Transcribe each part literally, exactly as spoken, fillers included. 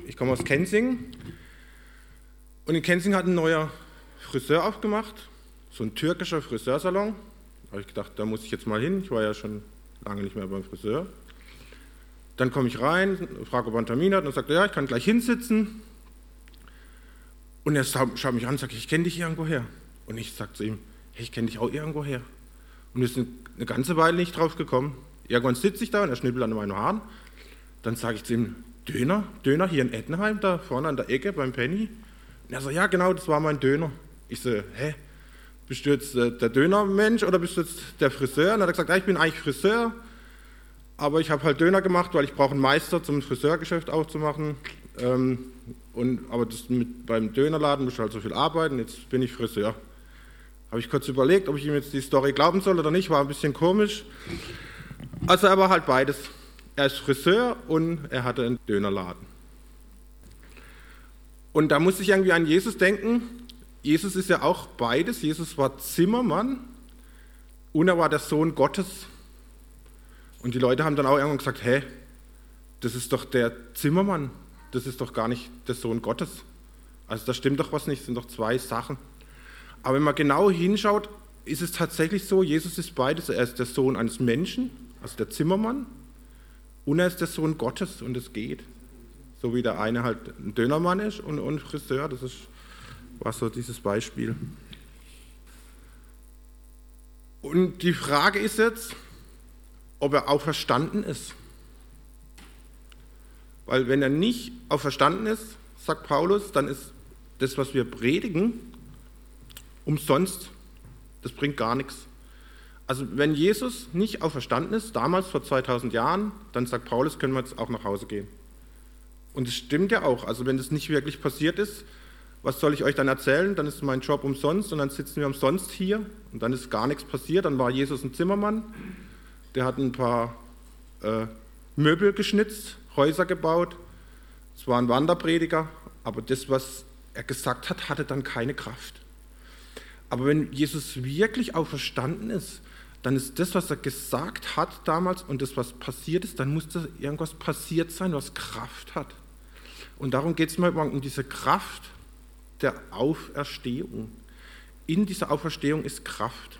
Ich komme aus Kenzing und in Kenzing hat ein neuer Friseur aufgemacht, so ein türkischer Friseursalon. Da habe ich gedacht, da muss ich jetzt mal hin, ich war ja schon lange nicht mehr beim Friseur. Dann komme ich rein, frage, ob er einen Termin hat, und dann sagt er, ja, ich kann gleich hinsitzen. Und er schaut mich an und sagt, ich kenne dich irgendwoher. Und ich sage zu ihm, hey, ich kenne dich auch irgendwoher. Und wir sind eine ganze Weile nicht drauf gekommen. Irgendwann sitze ich da und er schnippelt an meinen Haaren. Dann sage ich zu ihm, Döner? Döner hier in Ettenheim, da vorne an der Ecke beim Penny? Und er sagt, ja genau, das war mein Döner. Ich so, hä, bist du jetzt äh, der Dönermensch oder bist du jetzt der Friseur? Und dann hat er gesagt, ja, ich bin eigentlich Friseur, aber ich habe halt Döner gemacht, weil ich brauche einen Meister zum Friseurgeschäft aufzumachen. Ähm, und, aber das mit, beim Dönerladen muss ich halt so viel arbeiten, jetzt bin ich Friseur. Habe ich kurz überlegt, ob ich ihm jetzt die Story glauben soll oder nicht, war ein bisschen komisch. Also er war halt beides. Er ist Friseur und er hatte einen Dönerladen. Und da musste ich irgendwie an Jesus denken. Jesus ist ja auch beides. Jesus war Zimmermann und er war der Sohn Gottes. Und die Leute haben dann auch irgendwann gesagt, hä, das ist doch der Zimmermann, das ist doch gar nicht der Sohn Gottes. Also da stimmt doch was nicht, das sind doch zwei Sachen. Aber wenn man genau hinschaut, ist es tatsächlich so, Jesus ist beides. Er ist der Sohn eines Menschen, also der Zimmermann, und er ist der Sohn Gottes und es geht. So wie der eine halt ein Dönermann ist und ein Friseur, das ist, war so dieses Beispiel. Und die Frage ist jetzt, ob er auferstanden ist. Weil wenn er nicht auferstanden ist, sagt Paulus, dann ist das, was wir predigen, umsonst. Das bringt gar nichts. Also wenn Jesus nicht auferstanden ist, damals vor zweitausend Jahren, dann sagt Paulus, können wir jetzt auch nach Hause gehen. Und es stimmt ja auch. Also wenn das nicht wirklich passiert ist, was soll ich euch dann erzählen? Dann ist mein Job umsonst und dann sitzen wir umsonst hier und dann ist gar nichts passiert. Dann war Jesus ein Zimmermann, der hat ein paar äh, Möbel geschnitzt, Häuser gebaut. Es war ein Wanderprediger, aber das, was er gesagt hat, hatte dann keine Kraft. Aber wenn Jesus wirklich auferstanden ist, dann ist das, was er gesagt hat damals und das, was passiert ist, dann muss da irgendwas passiert sein, was Kraft hat. Und darum geht es mir um diese Kraft der Auferstehung. In dieser Auferstehung ist Kraft.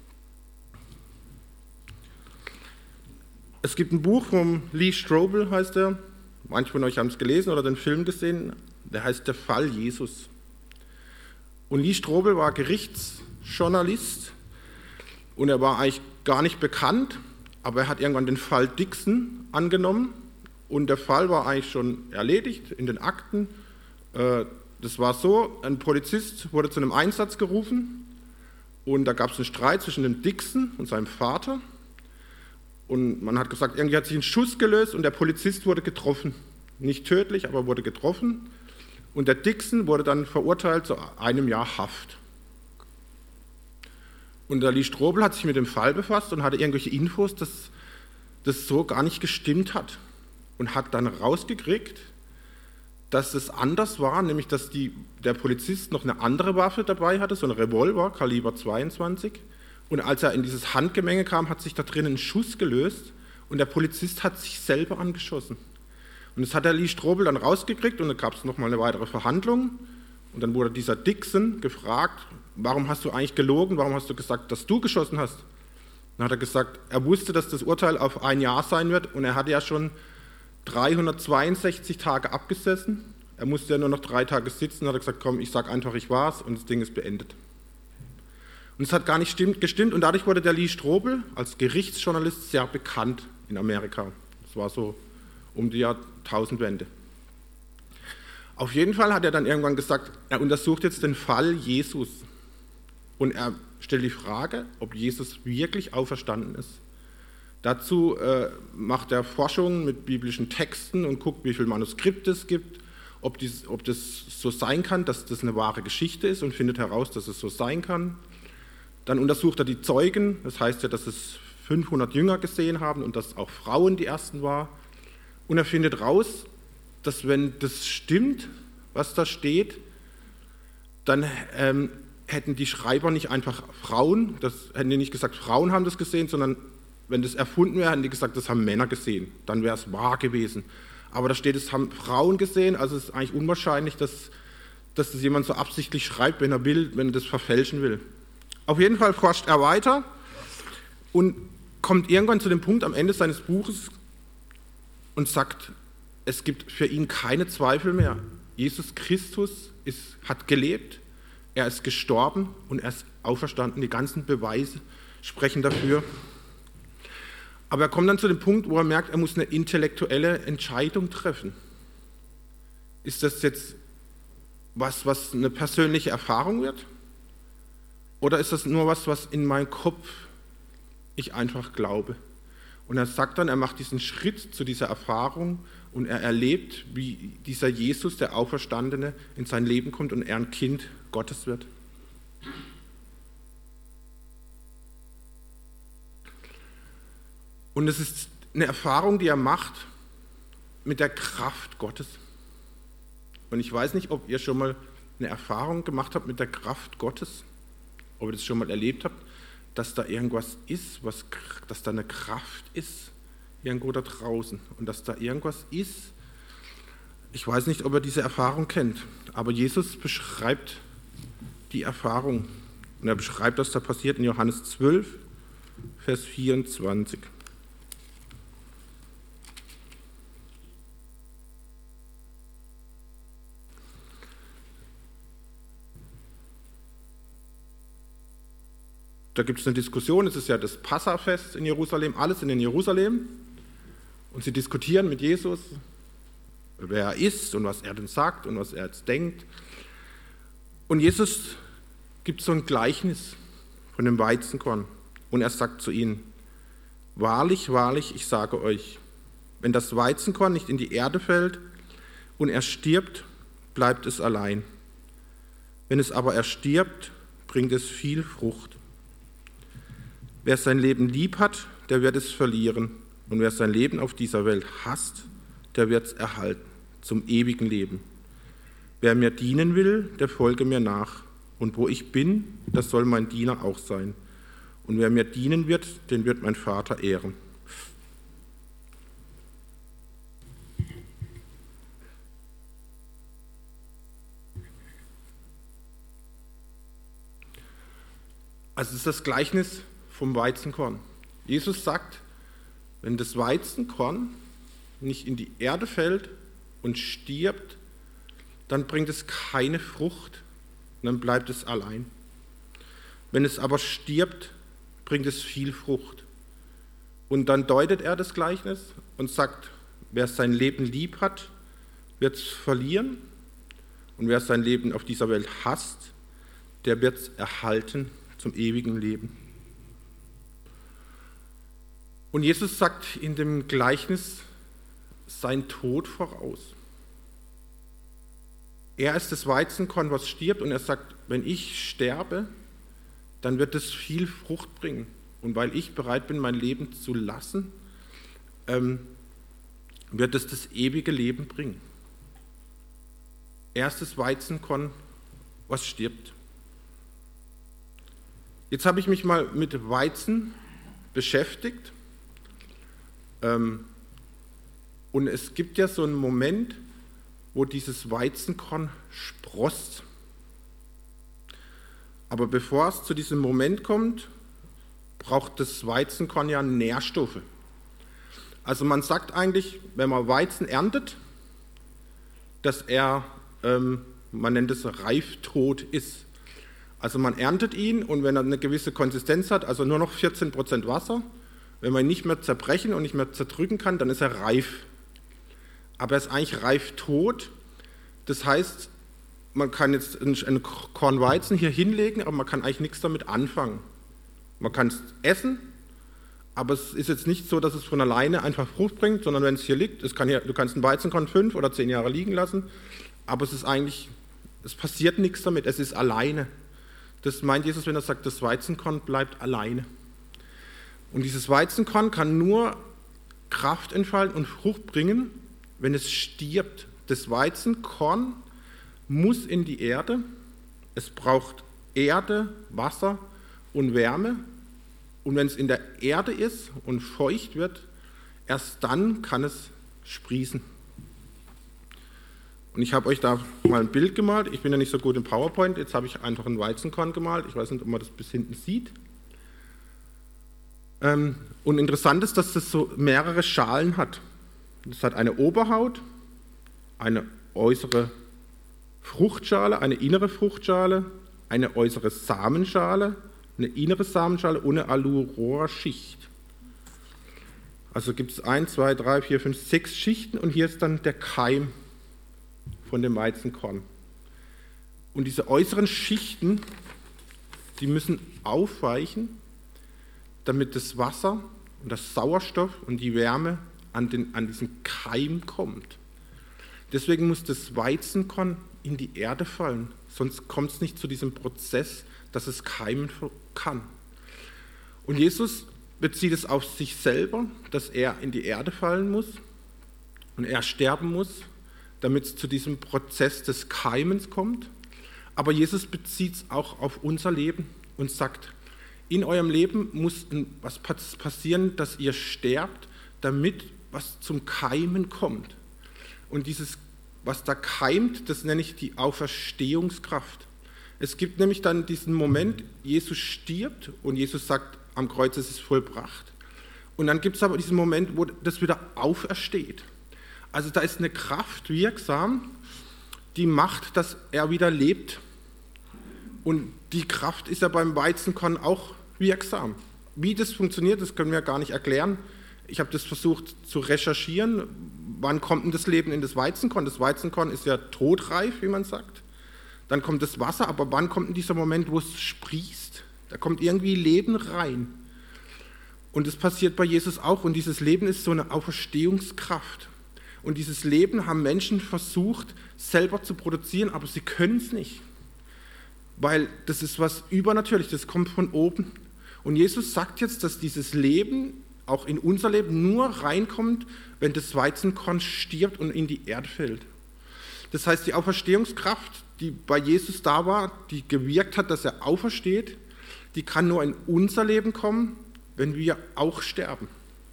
Es gibt ein Buch von Lee Strobel, heißt er. Manche von euch haben es gelesen oder den Film gesehen. Der heißt Der Fall Jesus. Und Lee Strobel war Gerichtsjournalist und er war eigentlich gar nicht bekannt, aber er hat irgendwann den Fall Dixon angenommen und der Fall war eigentlich schon erledigt in den Akten. Das war so, ein Polizist wurde zu einem Einsatz gerufen und da gab es einen Streit zwischen dem Dixon und seinem Vater und man hat gesagt, irgendwie hat sich ein Schuss gelöst und der Polizist wurde getroffen. Nicht tödlich, aber wurde getroffen. Und der Dixon wurde dann verurteilt zu einem Jahr Haft. Und der Lee Strobel hat sich mit dem Fall befasst und hatte irgendwelche Infos, dass das so gar nicht gestimmt hat. Und hat dann rausgekriegt, dass es anders war, nämlich dass die, der Polizist noch eine andere Waffe dabei hatte, so ein Revolver, Kaliber zweiundzwanzig. Und als er in dieses Handgemenge kam, hat sich da drin ein Schuss gelöst und der Polizist hat sich selber angeschossen. Und das hat der Lee Strobel dann rausgekriegt und dann gab es nochmal eine weitere Verhandlung und dann wurde dieser Dixon gefragt, warum hast du eigentlich gelogen, warum hast du gesagt, dass du geschossen hast? Dann hat er gesagt, er wusste, dass das Urteil auf ein Jahr sein wird und er hatte ja schon dreihundertzweiundsechzig Tage abgesessen, er musste ja nur noch drei Tage sitzen, dann hat er gesagt, komm, ich sag einfach, ich war's und das Ding ist beendet. Und es hat gar nicht stimmt, gestimmt und dadurch wurde der Lee Strobel als Gerichtsjournalist sehr bekannt in Amerika. Das war so um die Jahrtausendwende. Auf jeden Fall hat er dann irgendwann gesagt, er untersucht jetzt den Fall Jesus und er stellt die Frage, ob Jesus wirklich auferstanden ist. Dazu äh, macht er Forschungen mit biblischen Texten und guckt, wie viele Manuskripte es gibt, ob, dies, ob das so sein kann, dass das eine wahre Geschichte ist und findet heraus, dass es so sein kann. Dann untersucht er die Zeugen, das heißt ja, dass es fünfhundert Jünger gesehen haben und dass auch Frauen die ersten waren. Und er findet raus, dass wenn das stimmt, was da steht, dann ähm, hätten die Schreiber nicht einfach Frauen, das hätten die nicht gesagt, Frauen haben das gesehen, sondern wenn das erfunden wäre, hätten die gesagt, das haben Männer gesehen. Dann wäre es wahr gewesen. Aber da steht, es haben Frauen gesehen, also es ist eigentlich unwahrscheinlich, dass, dass das jemand so absichtlich schreibt, wenn er will, wenn er das verfälschen will. Auf jeden Fall forscht er weiter und kommt irgendwann zu dem Punkt am Ende seines Buches und sagt, es gibt für ihn keine Zweifel mehr. Jesus Christus ist, hat gelebt, er ist gestorben und er ist auferstanden. Die ganzen Beweise sprechen dafür. Aber er kommt dann zu dem Punkt, wo er merkt, er muss eine intellektuelle Entscheidung treffen. Ist das jetzt was, was eine persönliche Erfahrung wird? Oder ist das nur was, was in meinem Kopf ich einfach glaube? Und er sagt dann, er macht diesen Schritt zu dieser Erfahrung und er erlebt, wie dieser Jesus, der Auferstandene, in sein Leben kommt und er ein Kind Gottes wird. Und es ist eine Erfahrung, die er macht mit der Kraft Gottes. Und ich weiß nicht, ob ihr schon mal eine Erfahrung gemacht habt mit der Kraft Gottes, ob ihr das schon mal erlebt habt, dass da irgendwas ist, was, dass da eine Kraft ist, irgendwo da draußen. Und dass da irgendwas ist, ich weiß nicht, ob ihr diese Erfahrung kennt, aber Jesus beschreibt die Erfahrung. Und er beschreibt, was da passiert in Johannes zwölf, Vers vierundzwanzig. Da gibt es eine Diskussion, es ist ja das Passafest in Jerusalem, alles in Jerusalem. Und sie diskutieren mit Jesus, wer er ist und was er denn sagt und was er jetzt denkt. Und Jesus gibt so ein Gleichnis von dem Weizenkorn. Und er sagt zu ihnen, wahrlich, wahrlich, ich sage euch, wenn das Weizenkorn nicht in die Erde fällt und er stirbt, bleibt es allein. Wenn es aber erstirbt, bringt es viel Frucht. Wer sein Leben lieb hat, der wird es verlieren. Und wer sein Leben auf dieser Welt hasst, der wird es erhalten, zum ewigen Leben. Wer mir dienen will, der folge mir nach. Und wo ich bin, das soll mein Diener auch sein. Und wer mir dienen wird, den wird mein Vater ehren. Also es ist das Gleichnis vom Weizenkorn. Jesus sagt, wenn das Weizenkorn nicht in die Erde fällt und stirbt, dann bringt es keine Frucht, dann bleibt es allein. Wenn es aber stirbt, bringt es viel Frucht. Und dann deutet er das Gleichnis und sagt, wer sein Leben lieb hat, wird es verlieren. Und wer sein Leben auf dieser Welt hasst, der wird es erhalten zum ewigen Leben. Und Jesus sagt in dem Gleichnis sein Tod voraus. Er ist das Weizenkorn, was stirbt, und er sagt, wenn ich sterbe, dann wird es viel Frucht bringen. Und weil ich bereit bin, mein Leben zu lassen, ähm, wird es das ewige Leben bringen. Er ist das Weizenkorn, was stirbt. Jetzt habe ich mich mal mit Weizen beschäftigt. Und es gibt ja so einen Moment, wo dieses Weizenkorn sproßt. Aber bevor es zu diesem Moment kommt, braucht das Weizenkorn ja Nährstoffe. Also man sagt eigentlich, wenn man Weizen erntet, dass er, ähm, man nennt es reiftot ist. Also man erntet ihn und wenn er eine gewisse Konsistenz hat, also nur noch vierzehn Prozent Wasser, wenn man ihn nicht mehr zerbrechen und nicht mehr zerdrücken kann, dann ist er reif. Aber er ist eigentlich reif tot. Das heißt, man kann jetzt ein Korn Weizen hier hinlegen, aber man kann eigentlich nichts damit anfangen. Man kann es essen, aber es ist jetzt nicht so, dass es von alleine einfach Frucht bringt, sondern wenn es hier liegt, es kann hier, du kannst ein Weizenkorn fünf oder zehn Jahre liegen lassen, aber es ist eigentlich, es passiert nichts damit, es ist alleine. Das meint Jesus, wenn er sagt, das Weizenkorn bleibt alleine. Und dieses Weizenkorn kann nur Kraft entfalten und Frucht bringen, wenn es stirbt. Das Weizenkorn muss in die Erde. Es braucht Erde, Wasser und Wärme. Und wenn es in der Erde ist und feucht wird, erst dann kann es sprießen. Und ich habe euch da mal ein Bild gemalt. Ich bin ja nicht so gut im PowerPoint. Jetzt habe ich einfach ein Weizenkorn gemalt. Ich weiß nicht, ob man das bis hinten sieht. Ähm, und interessant ist, dass das so mehrere Schalen hat. Es hat eine Oberhaut, eine äußere Fruchtschale, eine innere Fruchtschale, eine äußere Samenschale, eine innere Samenschale und eine Alurora-Schicht. Also gibt es eins, zwei, drei, vier, fünf, sechs Schichten und hier ist dann der Keim von dem Weizenkorn. Und diese äußeren Schichten, die müssen aufweichen, damit das Wasser und das Sauerstoff und die Wärme an, den, an diesen Keim kommt. Deswegen muss das Weizenkorn in die Erde fallen, sonst kommt es nicht zu diesem Prozess, dass es keimen kann. Und Jesus bezieht es auf sich selber, dass er in die Erde fallen muss und er sterben muss, damit es zu diesem Prozess des Keimens kommt. Aber Jesus bezieht es auch auf unser Leben und sagt, in eurem Leben muss was passieren, dass ihr sterbt, damit was zum Keimen kommt. Und dieses, was da keimt, das nenne ich die Auferstehungskraft. Es gibt nämlich dann diesen Moment, Jesus stirbt und Jesus sagt, am Kreuz ist es vollbracht. Und dann gibt es aber diesen Moment, wo das wieder aufersteht. Also da ist eine Kraft wirksam, die macht, dass er wieder lebt. Und die Kraft ist ja beim Weizenkorn auch wirksam. Wie das funktioniert, das können wir gar nicht erklären. Ich habe das versucht zu recherchieren. Wann kommt denn das Leben in das Weizenkorn? Das Weizenkorn ist ja todreif, wie man sagt. Dann kommt das Wasser, aber wann kommt denn dieser Moment, wo es sprießt? Da kommt irgendwie Leben rein. Und das passiert bei Jesus auch. Und dieses Leben ist so eine Auferstehungskraft. Und dieses Leben haben Menschen versucht, selber zu produzieren, aber sie können es nicht. Weil das ist was Übernatürliches, das kommt von oben. Und Jesus sagt jetzt, dass dieses Leben auch in unser Leben nur reinkommt, wenn das Weizenkorn stirbt und in die Erde fällt. Das heißt, die Auferstehungskraft, die bei Jesus da war, die gewirkt hat, dass er aufersteht, die kann nur in unser Leben kommen, wenn wir auch sterben.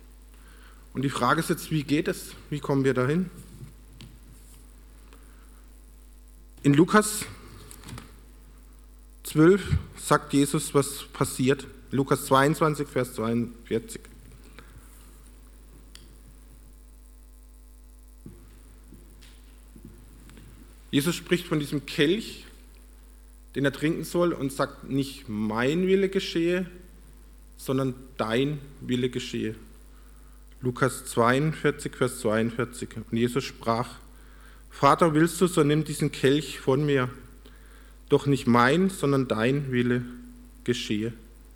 Und die Frage ist jetzt, wie geht es? Wie kommen wir dahin? In Lukas zwölf sagt Jesus, was passiert. Lukas zweiundzwanzig, Vers zweiundvierzig. Jesus spricht von diesem Kelch, den er trinken soll und sagt, nicht mein Wille geschehe, sondern dein Wille geschehe. Lukas zweiundvierzig, Vers zweiundvierzig. Und Jesus sprach, Vater, willst du, so nimm diesen Kelch von mir, doch nicht mein, sondern dein Wille geschehe.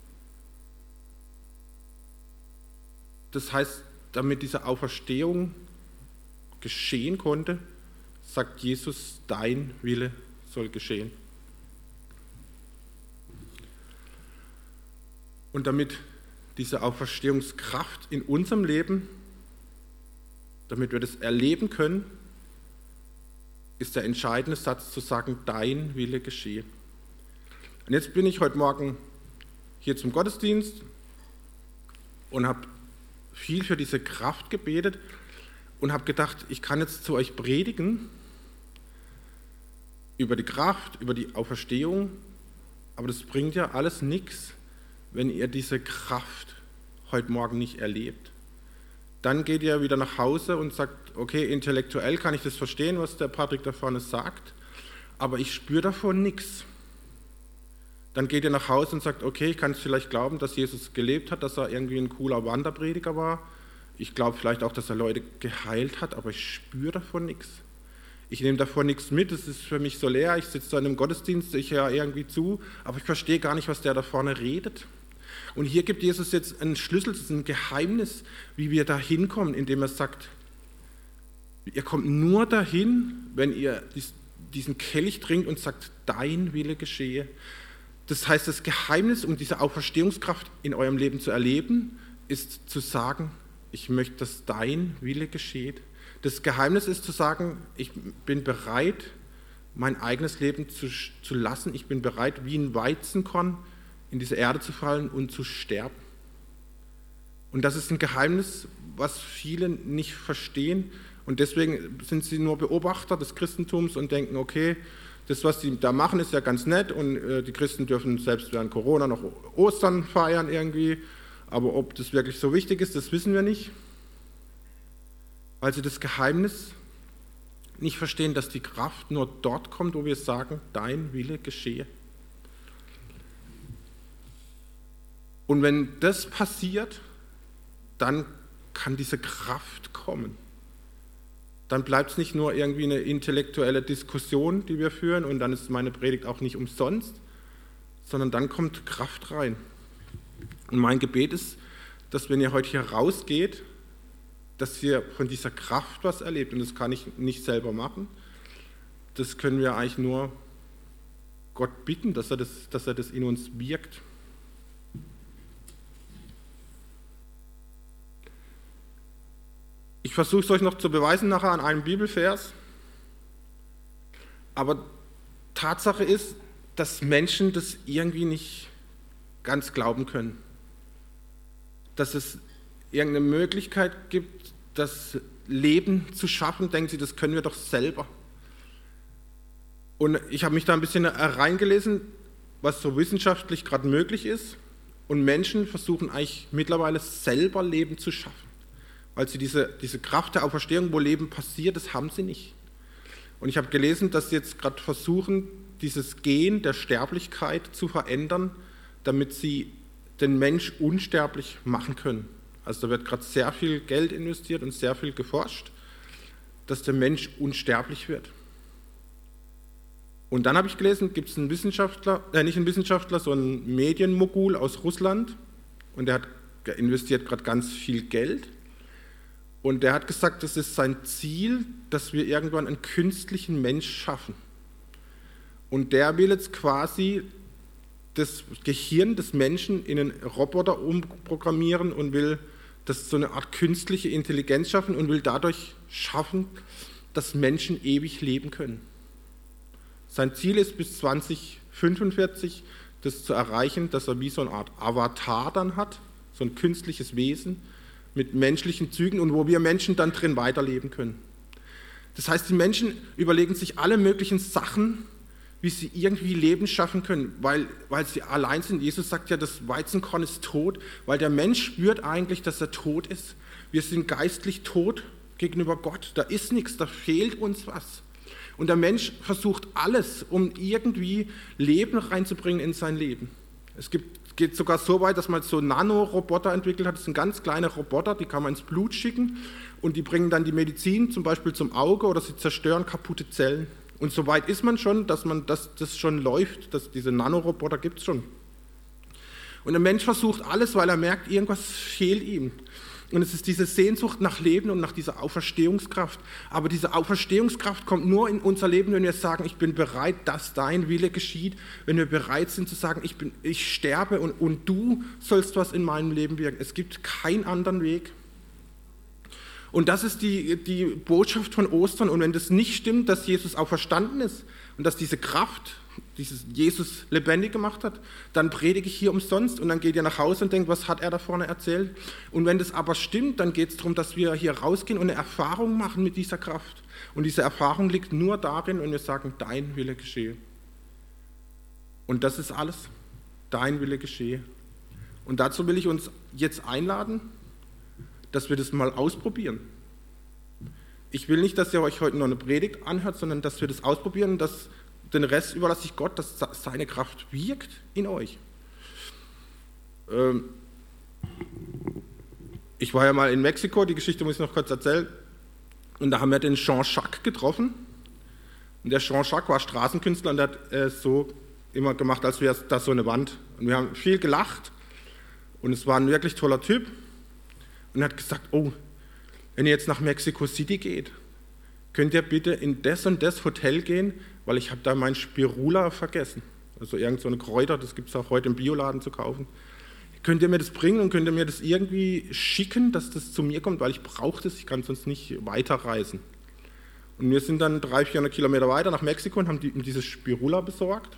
Das heißt, damit diese Auferstehung geschehen konnte, sagt Jesus, dein Wille soll geschehen. Und damit diese Auferstehungskraft in unserem Leben, damit wir das erleben können, ist der entscheidende Satz zu sagen, dein Wille geschehe. Und jetzt bin ich heute Morgen hier zum Gottesdienst und habe viel für diese Kraft gebetet und habe gedacht, ich kann jetzt zu euch predigen über die Kraft, über die Auferstehung, aber das bringt ja alles nichts, wenn ihr diese Kraft heute Morgen nicht erlebt. Dann geht ihr wieder nach Hause und sagt, okay, intellektuell kann ich das verstehen, was der Patrick da vorne sagt, aber ich spüre davon nichts. Dann geht ihr nach Hause und sagt, okay, ich kann es vielleicht glauben, dass Jesus gelebt hat, dass er irgendwie ein cooler Wanderprediger war. Ich glaube vielleicht auch, dass er Leute geheilt hat, aber ich spüre davon nichts. Ich nehme davon nichts mit, es ist für mich so leer, ich sitze da in einem Gottesdienst, ich höre irgendwie zu, aber ich verstehe gar nicht, was der da vorne redet. Und hier gibt Jesus jetzt einen Schlüssel, das ist ein Geheimnis, wie wir da hinkommen, indem er sagt, ihr kommt nur dahin, wenn ihr diesen Kelch trinkt und sagt, dein Wille geschehe. Das heißt, das Geheimnis, um diese Auferstehungskraft in eurem Leben zu erleben, ist zu sagen, ich möchte, dass dein Wille geschieht. Das Geheimnis ist zu sagen, ich bin bereit, mein eigenes Leben zu, zu lassen. Ich bin bereit, wie ein Weizenkorn in diese Erde zu fallen und zu sterben. Und das ist ein Geheimnis, was viele nicht verstehen und deswegen sind sie nur Beobachter des Christentums und denken, okay, das, was sie da machen, ist ja ganz nett und äh, die Christen dürfen selbst während Corona noch Ostern feiern irgendwie, aber ob das wirklich so wichtig ist, das wissen wir nicht, weil sie das Geheimnis nicht verstehen, dass die Kraft nur dort kommt, wo wir sagen, dein Wille geschehe. Und wenn das passiert, dann kann diese Kraft kommen. Dann bleibt es nicht nur irgendwie eine intellektuelle Diskussion, die wir führen, und dann ist meine Predigt auch nicht umsonst, sondern dann kommt Kraft rein. Und mein Gebet ist, dass wenn ihr heute hier rausgeht, dass ihr von dieser Kraft was erlebt. Und das kann ich nicht selber machen. Das können wir eigentlich nur Gott bitten, dass er das, dass er das in uns wirkt. Ich versuche es euch noch zu beweisen nachher an einem Bibelvers. Aber Tatsache ist, dass Menschen das irgendwie nicht ganz glauben können. Dass es irgendeine Möglichkeit gibt, das Leben zu schaffen, denken sie, das können wir doch selber. Und ich habe mich da ein bisschen reingelesen, was so wissenschaftlich gerade möglich ist. Und Menschen versuchen eigentlich mittlerweile selber Leben zu schaffen. Weil sie diese, diese Kraft der Auferstehung, wo Leben passiert, das haben sie nicht. Und ich habe gelesen, dass sie jetzt gerade versuchen, dieses Gen der Sterblichkeit zu verändern, damit sie den Mensch unsterblich machen können. Also da wird gerade sehr viel Geld investiert und sehr viel geforscht, dass der Mensch unsterblich wird. Und dann habe ich gelesen, gibt es einen Wissenschaftler, äh nicht einen Wissenschaftler, sondern einen Medienmogul aus Russland, und der hat der investiert gerade ganz viel Geld. Und der hat gesagt, das ist sein Ziel, dass wir irgendwann einen künstlichen Mensch schaffen. Und der will jetzt quasi das Gehirn des Menschen in einen Roboter umprogrammieren und will das so eine Art künstliche Intelligenz schaffen und will dadurch schaffen, dass Menschen ewig leben können. Sein Ziel ist bis zwanzig fünfundvierzig das zu erreichen, dass er wie so eine Art Avatar dann hat, so ein künstliches Wesen mit menschlichen Zügen und wo wir Menschen dann drin weiterleben können. Das heißt, die Menschen überlegen sich alle möglichen Sachen, wie sie irgendwie Leben schaffen können, weil, weil sie allein sind. Jesus sagt ja, das Weizenkorn ist tot, weil der Mensch spürt eigentlich, dass er tot ist. Wir sind geistlich tot gegenüber Gott. Da ist nichts, da fehlt uns was. Und der Mensch versucht alles, um irgendwie Leben reinzubringen in sein Leben. Es gibt geht sogar so weit, dass man so Nanoroboter entwickelt hat. Das sind ganz kleine Roboter, die kann man ins Blut schicken und die bringen dann die Medizin zum Beispiel zum Auge oder sie zerstören kaputte Zellen. Und so weit ist man schon, dass man dass das schon läuft, dass diese Nanoroboter gibt es schon. Und der Mensch versucht alles, weil er merkt, irgendwas fehlt ihm. Und es ist diese Sehnsucht nach Leben und nach dieser Auferstehungskraft. Aber diese Auferstehungskraft kommt nur in unser Leben, wenn wir sagen, ich bin bereit, dass dein Wille geschieht. Wenn wir bereit sind zu sagen, ich, bin, ich sterbe und, und du sollst was in meinem Leben wirken. Es gibt keinen anderen Weg. Und das ist die, die Botschaft von Ostern. Und wenn das nicht stimmt, dass Jesus auferstanden ist und dass diese Kraft, dieses Jesus lebendig gemacht hat, dann predige ich hier umsonst und dann geht ihr nach Hause und denkt, was hat er da vorne erzählt? Und wenn das aber stimmt, dann geht es darum, dass wir hier rausgehen und eine Erfahrung machen mit dieser Kraft. Und diese Erfahrung liegt nur darin, wenn wir sagen, dein Wille geschehe. Und das ist alles, dein Wille geschehe. Und dazu will ich uns jetzt einladen, dass wir das mal ausprobieren. Ich will nicht, dass ihr euch heute noch eine Predigt anhört, sondern dass wir das ausprobieren, dass den Rest überlasse ich Gott, dass seine Kraft wirkt in euch. Ähm ich war ja mal in Mexiko, die Geschichte muss ich noch kurz erzählen, und da haben wir den Jean Jacques getroffen. Und der Jean Jacques war Straßenkünstler und der hat äh, so immer gemacht, als wäre da so eine Wand. Und wir haben viel gelacht und es war ein wirklich toller Typ. Und er hat gesagt, oh, wenn ihr jetzt nach Mexico City geht, könnt ihr bitte in das und das Hotel gehen, weil ich habe da mein Spirula vergessen. Also irgend so eine Kräuter, das gibt es auch heute im Bioladen zu kaufen. Könnt ihr mir das bringen und könnt ihr mir das irgendwie schicken, dass das zu mir kommt, weil ich brauche das, ich kann sonst nicht weiterreisen. Und wir sind dann dreihundert, vierhundert Kilometer weiter nach Mexiko und haben die, dieses Spirula besorgt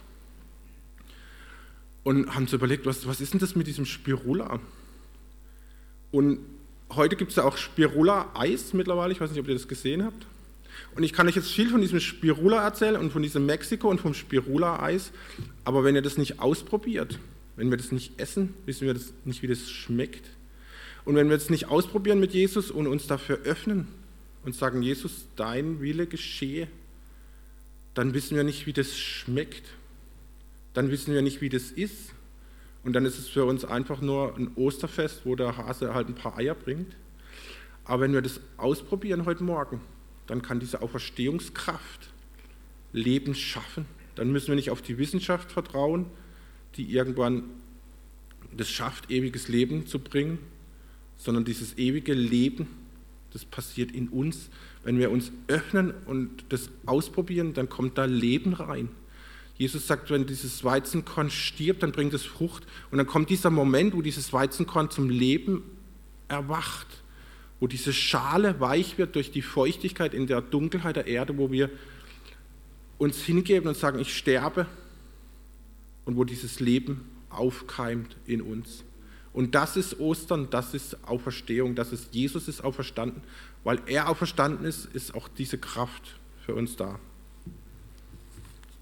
und haben so überlegt, was, was ist denn das mit diesem Spirula? Und heute gibt es ja auch Spirula-Eis mittlerweile, ich weiß nicht, ob ihr das gesehen habt. Und ich kann euch jetzt viel von diesem Spirula erzählen und von diesem Mexiko und vom Spirula-Eis, aber wenn ihr das nicht ausprobiert, wenn wir das nicht essen, wissen wir das nicht, wie das schmeckt. Und wenn wir das nicht ausprobieren mit Jesus und uns dafür öffnen und sagen, Jesus, dein Wille geschehe, dann wissen wir nicht, wie das schmeckt. Dann wissen wir nicht, wie das ist. Und dann ist es für uns einfach nur ein Osterfest, wo der Hase halt ein paar Eier bringt. Aber wenn wir das ausprobieren heute Morgen, dann kann diese Auferstehungskraft Leben schaffen. Dann müssen wir nicht auf die Wissenschaft vertrauen, die irgendwann das schafft, ewiges Leben zu bringen, sondern dieses ewige Leben, das passiert in uns. Wenn wir uns öffnen und das ausprobieren, dann kommt da Leben rein. Jesus sagt, wenn dieses Weizenkorn stirbt, dann bringt es Frucht. Und dann kommt dieser Moment, wo dieses Weizenkorn zum Leben erwacht, wo diese Schale weich wird durch die Feuchtigkeit in der Dunkelheit der Erde, wo wir uns hingeben und sagen, ich sterbe, und wo dieses Leben aufkeimt in uns. Und das ist Ostern, das ist Auferstehung, das ist Jesus ist auferstanden. Weil er auferstanden ist, ist auch diese Kraft für uns da.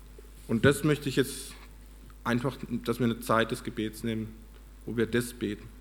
Und das möchte ich jetzt einfach, dass wir eine Zeit des Gebets nehmen, wo wir das beten.